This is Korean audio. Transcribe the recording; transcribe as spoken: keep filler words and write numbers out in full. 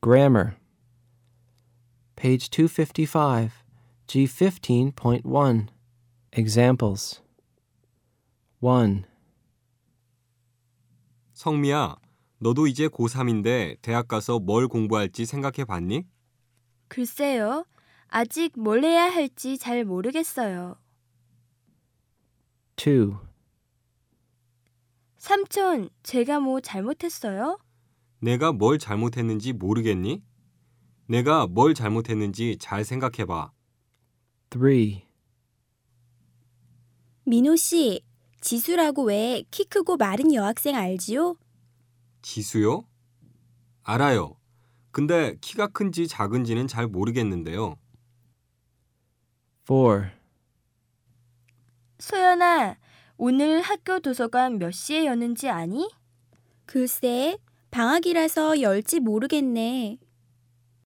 Grammar. Page two fifty-five, G fifteen point one. Examples. one. 성미야, 너도 이제 고삼인데 대학 가서 뭘 공부할지 생각해 봤니? 글쎄요. 아직 뭘 해야 할지 잘 모르겠어요. two. 삼촌, 제가 뭐 잘못했어요? 내가 뭘 잘못했는지 모르겠니? 내가 뭘 잘못했는지 잘 생각해 봐. three. 민호 씨, 지수라고 왜 키 크고 마른 여학생 알지요? 지수요? 알아요. 근데 키가 큰지 작은지는 잘 모르겠는데요. four. 소연아, 오늘 학교 도서관 몇 시에 여는지 아니? 글쎄, 방학이라서 열지 모르겠네.